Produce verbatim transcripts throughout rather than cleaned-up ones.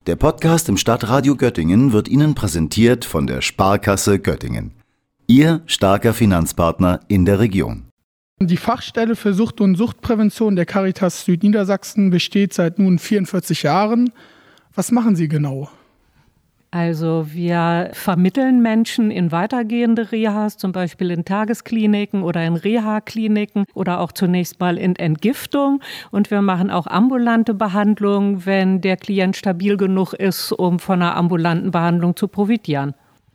Der Podcast im Stadtradio Göttingen wird Ihnen präsentiert von der Sparkasse Göttingen. Ihr starker Finanzpartner in der Region. Die Fachstelle für Sucht- und Suchtprävention der Caritas Südniedersachsen besteht seit nun vierundvierzig Jahren. Was machen Sie genau? Also wir vermitteln Menschen in weitergehende Rehas, zum Beispiel in Tageskliniken oder in Reha-Kliniken oder auch zunächst mal in Entgiftung. Und wir machen auch ambulante Behandlung, wenn der Klient stabil genug ist, um von einer ambulanten Behandlung zu profitieren.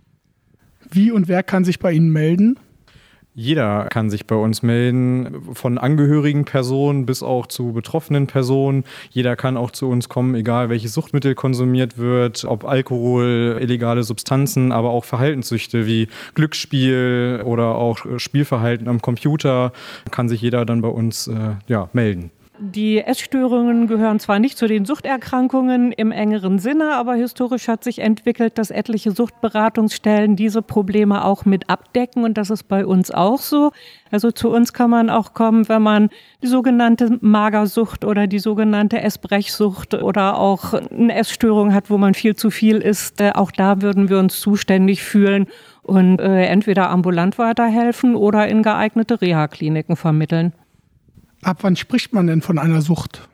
Wie und wer kann sich bei Ihnen melden? Jeder kann sich bei uns melden, von angehörigen Personen bis auch zu betroffenen Personen. Jeder kann auch zu uns kommen, egal welches Suchtmittel konsumiert wird, ob Alkohol, illegale Substanzen, aber auch Verhaltenssüchte wie Glücksspiel oder auch Spielverhalten am Computer, kann sich jeder dann bei uns äh, ja, melden. Die Essstörungen gehören zwar nicht zu den Suchterkrankungen im engeren Sinne, aber historisch hat sich entwickelt, dass etliche Suchtberatungsstellen diese Probleme auch mit abdecken und das ist bei uns auch so. Also zu uns kann man auch kommen, wenn man die sogenannte Magersucht oder die sogenannte Essbrechsucht oder auch eine Essstörung hat, wo man viel zu viel isst. Auch da würden wir uns zuständig fühlen und äh, entweder ambulant weiterhelfen oder in geeignete Reha-Kliniken vermitteln. Ab wann spricht man denn von einer Sucht?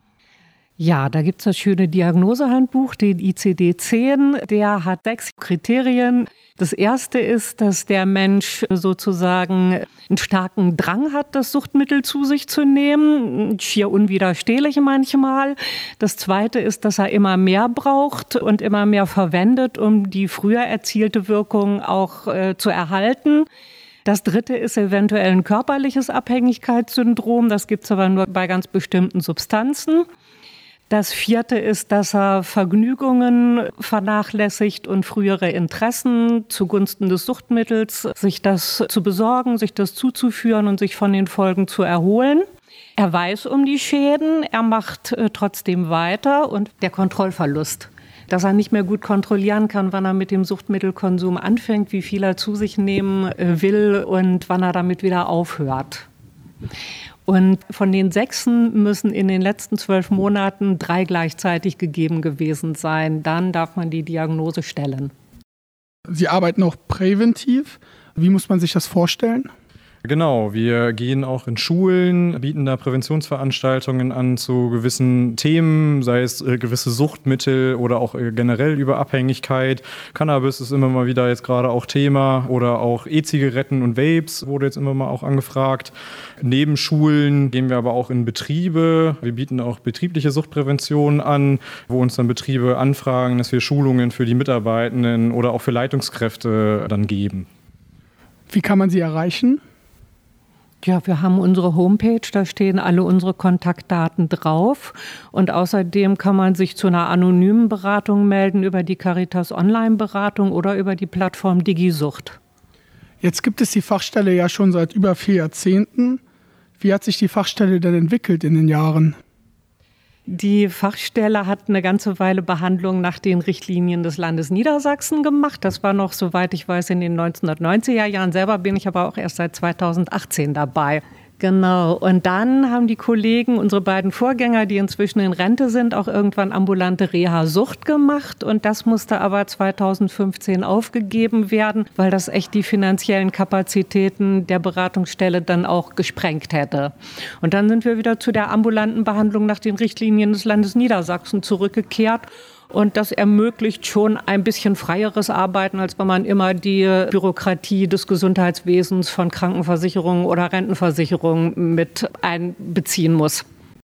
Ja, da gibt's das schöne Diagnosehandbuch, den I C D zehn. Der hat sechs Kriterien. Das erste ist, dass der Mensch sozusagen einen starken Drang hat, das Suchtmittel zu sich zu nehmen, schier unwiderstehlich manchmal. Das zweite ist, dass er immer mehr braucht und immer mehr verwendet, um die früher erzielte Wirkung auch äh, zu erhalten. Das dritte ist eventuell ein körperliches Abhängigkeitssyndrom. Das gibt es aber nur bei ganz bestimmten Substanzen. Das vierte ist, dass er Vergnügungen vernachlässigt und frühere Interessen zugunsten des Suchtmittels, sich das zu besorgen, sich das zuzuführen und sich von den Folgen zu erholen. Er weiß um die Schäden, er macht äh, trotzdem weiter und der Kontrollverlust. Dass er nicht mehr gut kontrollieren kann, wann er mit dem Suchtmittelkonsum anfängt, wie viel er zu sich nehmen will und wann er damit wieder aufhört. Und von den Sechsen müssen in den letzten zwölf Monaten drei gleichzeitig gegeben gewesen sein. Dann darf man die Diagnose stellen. Sie arbeiten auch präventiv. Wie muss man sich das vorstellen? Genau, wir gehen auch in Schulen, bieten da Präventionsveranstaltungen an zu gewissen Themen, sei es äh, gewisse Suchtmittel oder auch äh, generell über Abhängigkeit. Cannabis ist immer mal wieder jetzt gerade auch Thema oder auch E-Zigaretten und Vapes wurde jetzt immer mal auch angefragt. Neben Schulen gehen wir aber auch in Betriebe. Wir bieten auch betriebliche Suchtprävention an, wo uns dann Betriebe anfragen, dass wir Schulungen für die Mitarbeitenden oder auch für Leitungskräfte dann geben. Wie kann man sie erreichen? Ja, wir haben unsere Homepage, da stehen alle unsere Kontaktdaten drauf. Und außerdem kann man sich zu einer anonymen Beratung melden über die Caritas Online-Beratung oder über die Plattform DigiSucht. Jetzt gibt es die Fachstelle ja schon seit über vier Jahrzehnten. Wie hat sich die Fachstelle denn entwickelt in den Jahren? Die Fachstelle hat eine ganze Weile Behandlung nach den Richtlinien des Landes Niedersachsen gemacht. Das war noch, soweit ich weiß, in den neunzehnhundertneunziger Jahren. Selber bin ich aber auch erst seit zweitausendachtzehn dabei. Genau. Und dann haben die Kollegen, unsere beiden Vorgänger, die inzwischen in Rente sind, auch irgendwann ambulante Reha-Sucht gemacht. Und das musste aber zweitausendfünfzehn aufgegeben werden, weil das echt die finanziellen Kapazitäten der Beratungsstelle dann auch gesprengt hätte. Und dann sind wir wieder zu der ambulanten Behandlung nach den Richtlinien des Landes Niedersachsen zurückgekehrt. Und das ermöglicht schon ein bisschen freieres Arbeiten, als wenn man immer die Bürokratie des Gesundheitswesens von Krankenversicherungen oder Rentenversicherungen mit einbeziehen muss.